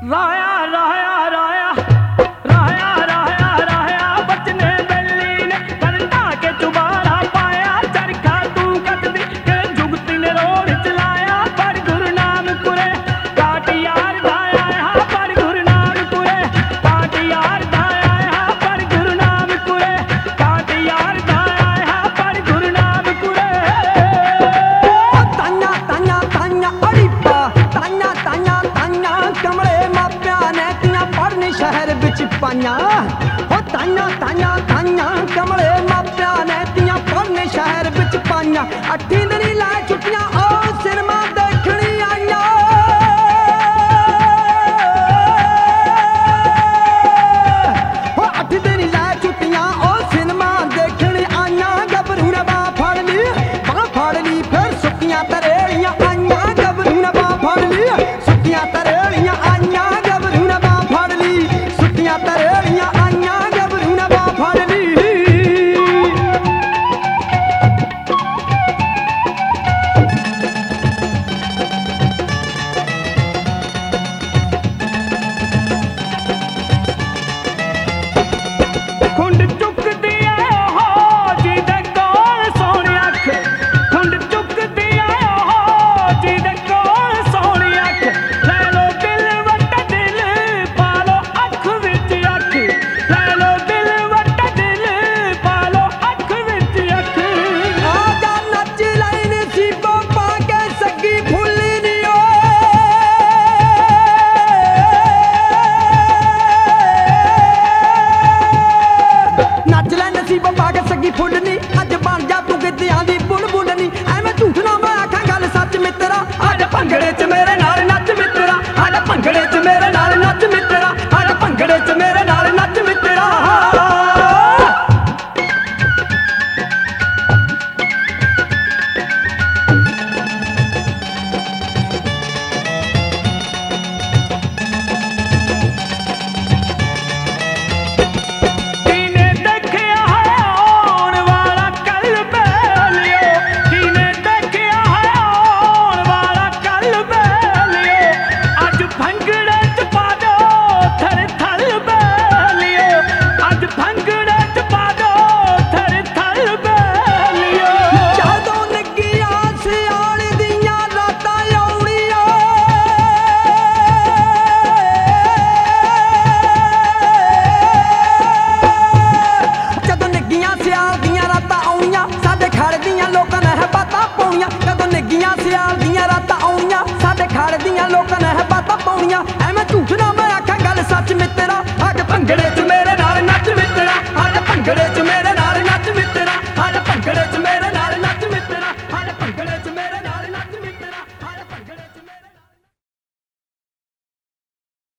राया राया राया राया राया राया बचने बेली ने करता के चुबारा पाया चरखा तू कट दी के जुगती ने रोड चलाया पर गुरु नानकुरे काट यार दाया पर गुरु नानकुरे काट यार दाया पर गुरु नानकुरे काट यार दाया पर गुरु नानकुरे तान्या तान्या तान्या अड़ीपा तान्या तान्या तान्या कमले शहर बिच पाइया हो ताइया ताइया ताइया कमले मापिया ने तियां पढ़ने शहर बिच पाइया अठी दिन ला छुट्टियां ओ सिनेमा देखनी आइया हो अठी दिन ला छुट्टियां ओ सिनेमा देखनी आइया गबरू ने बांह फड़ ली फिर सुक्कियां तरेड़ियां आइया गबरू ने बांह फड़ ली सुक्कियां तरेड़ियां आइया गबरू ने बांह फड़ ली तरेड़ियां आइया गबरू ने बांह फड़ ली खुंड चुकदी है हो जी दे कोल सोहनी अख खुंड चुकदी है हो जी दे कोल सोहनी अख ले लो दिल वट दिल पा लो अख विच अख ले लो दिल वट दिल पा लो अख विच अख आजा नच लैन सीबो पा के सगी फुल्ली नी ओ नच लै नसीब पा के सगी फुल्लनी अज बन जा तू गिद्धियां दी बुलबुल नी एवें झूठ ना मैं आखां गल सच मित्रा अज भंगड़े च मेरे नाल नच मित्रा अज भंगड़े च मेरे नाल नच मित्रा अज भंगड़े च मेरे नाल नच मित्रा लोकां ने बातां पाउणियां एवें झूठ ना मैं आखां गल सच मित्रा अज भंगड़े च मेरे नाल नच मित्रा अज भंगड़े